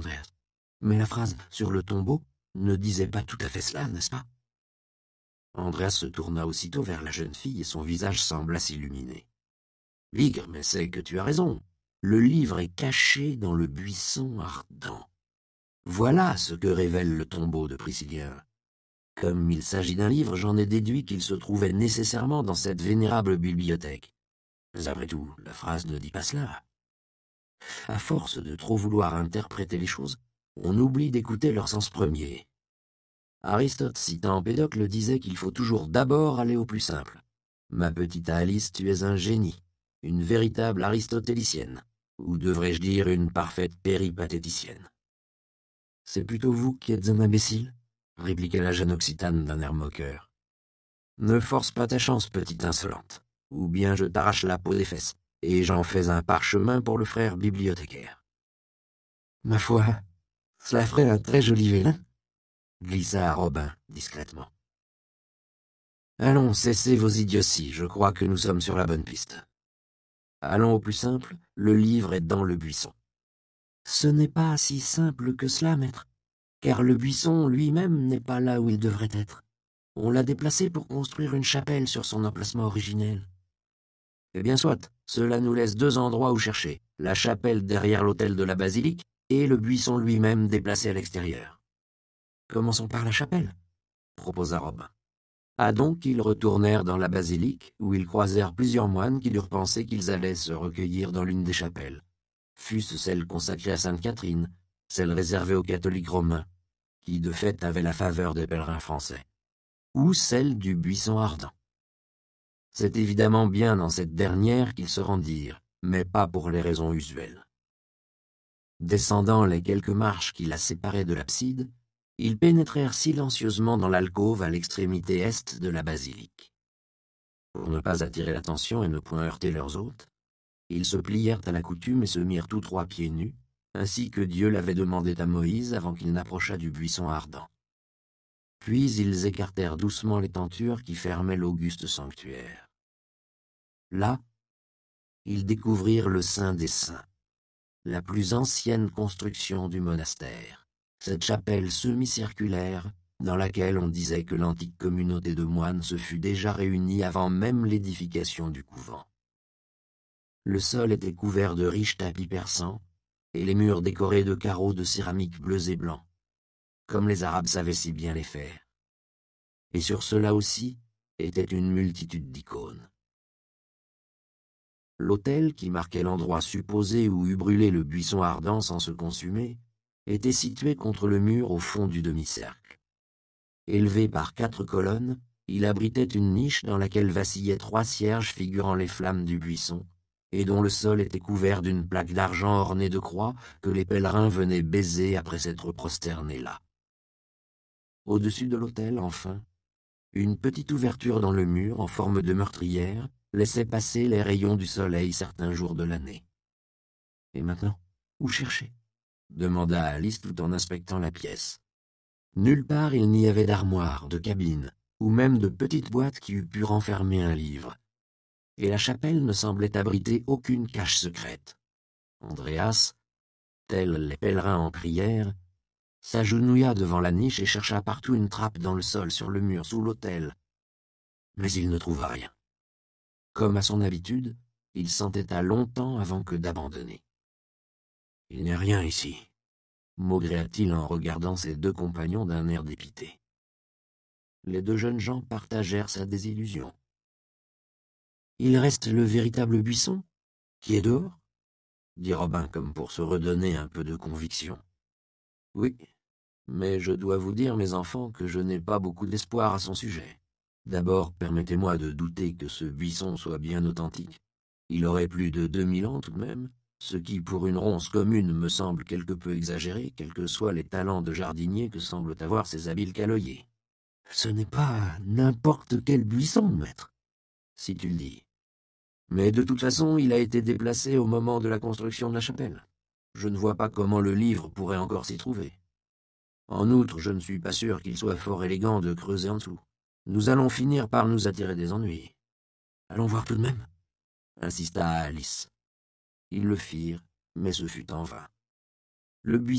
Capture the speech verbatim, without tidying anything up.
Andreas. Mais la phrase « sur le tombeau » ne disait pas tout à fait cela, n'est-ce pas? Andreas se tourna aussitôt vers la jeune fille et son visage sembla s'illuminer. « Vigre, mais c'est que tu as raison. Le livre est caché dans le buisson ardent. Voilà ce que révèle le tombeau de Priscillien. Comme il s'agit d'un livre, j'en ai déduit qu'il se trouvait nécessairement dans cette vénérable bibliothèque. Mais après tout, la phrase ne dit pas cela. À force de trop vouloir interpréter les choses, on oublie d'écouter leur sens premier. Aristote, citant Empédocle, disait qu'il faut toujours d'abord aller au plus simple. Ma petite Alice, tu es un génie, une véritable aristotélicienne, ou devrais-je dire une parfaite péripatéticienne. C'est plutôt vous qui êtes un imbécile, répliqua la jeune Occitane d'un air moqueur. Ne force pas ta chance, petite insolente, ou bien je t'arrache la peau des fesses, et j'en fais un parchemin pour le frère bibliothécaire. Ma foi, cela ferait un très joli vélin, glissa Robin discrètement. Allons, cessez vos idioties, je crois que nous sommes sur la bonne piste. Allons au plus simple, le livre est dans le buisson. Ce n'est pas si simple que cela, maître, car le buisson lui-même n'est pas là où il devrait être. On l'a déplacé pour construire une chapelle sur son emplacement originel. Eh bien soit, cela nous laisse deux endroits où chercher, la chapelle derrière l'autel de la basilique et le buisson lui-même déplacé à l'extérieur. Commençons par la chapelle, proposa Robin. Ah donc, ils retournèrent dans la basilique, où ils croisèrent plusieurs moines qui durent penser qu'ils allaient se recueillir dans l'une des chapelles, fût-ce celle consacrée à Sainte Catherine, celle réservée aux catholiques romains, qui de fait avaient la faveur des pèlerins français, ou celle du buisson ardent. C'est évidemment bien dans cette dernière qu'ils se rendirent, mais pas pour les raisons usuelles. Descendant les quelques marches qui la séparaient de l'abside, ils pénétrèrent silencieusement dans l'alcôve à l'extrémité est de la basilique. Pour ne pas attirer l'attention et ne point heurter leurs hôtes, ils se plièrent à la coutume et se mirent tous trois pieds nus, ainsi que Dieu l'avait demandé à Moïse avant qu'il n'approchât du buisson ardent. Puis ils écartèrent doucement les tentures qui fermaient l'auguste sanctuaire. Là, ils découvrirent le Saint des Saints, la plus ancienne construction du monastère. Cette chapelle semi-circulaire, dans laquelle on disait que l'antique communauté de moines se fût déjà réunie avant même l'édification du couvent. Le sol était couvert de riches tapis persans, et les murs décorés de carreaux de céramique bleus et blancs, comme les Arabes savaient si bien les faire. Et sur cela aussi était une multitude d'icônes. L'autel, qui marquait l'endroit supposé où eût brûlé le buisson ardent sans se consumer, était situé contre le mur au fond du demi-cercle. Élevé par quatre colonnes, il abritait une niche dans laquelle vacillaient trois cierges figurant les flammes du buisson, et dont le sol était couvert d'une plaque d'argent ornée de croix que les pèlerins venaient baiser après s'être prosternés là. Au-dessus de l'autel, enfin, une petite ouverture dans le mur en forme de meurtrière laissait passer les rayons du soleil certains jours de l'année. Et maintenant, où chercher ? Demanda Alice tout en inspectant la pièce. Nulle part il n'y avait d'armoire, de cabine, ou même de petite boîte qui eût pu renfermer un livre. Et la chapelle ne semblait abriter aucune cache secrète. Andreas, tels les pèlerins en prière, s'agenouilla devant la niche et chercha partout une trappe dans le sol, sur le mur, sous l'autel. Mais il ne trouva rien. Comme à son habitude, il s'entêta longtemps avant que d'abandonner. « Il n'y a rien ici », maugréa-t-il en regardant ses deux compagnons d'un air dépité. Les deux jeunes gens partagèrent sa désillusion. « Il reste le véritable buisson, qui est dehors ?» dit Robin comme pour se redonner un peu de conviction. « Oui, mais je dois vous dire, mes enfants, que je n'ai pas beaucoup d'espoir à son sujet. D'abord, permettez-moi de douter que ce buisson soit bien authentique. Il aurait plus de deux mille ans tout de même, ce qui, pour une ronce commune, me semble quelque peu exagéré, quels que soient les talents de jardinier que semblent avoir ces habiles caloyers. Ce n'est pas n'importe quel buisson, maître, si tu le dis. Mais de toute façon, il a été déplacé au moment de la construction de la chapelle. Je ne vois pas comment le livre pourrait encore s'y trouver. En outre, je ne suis pas sûr qu'il soit fort élégant de creuser en dessous. Nous allons finir par nous attirer des ennuis. Allons voir tout de même, insista Alice. Ils le firent, mais ce fut en vain. Le buisson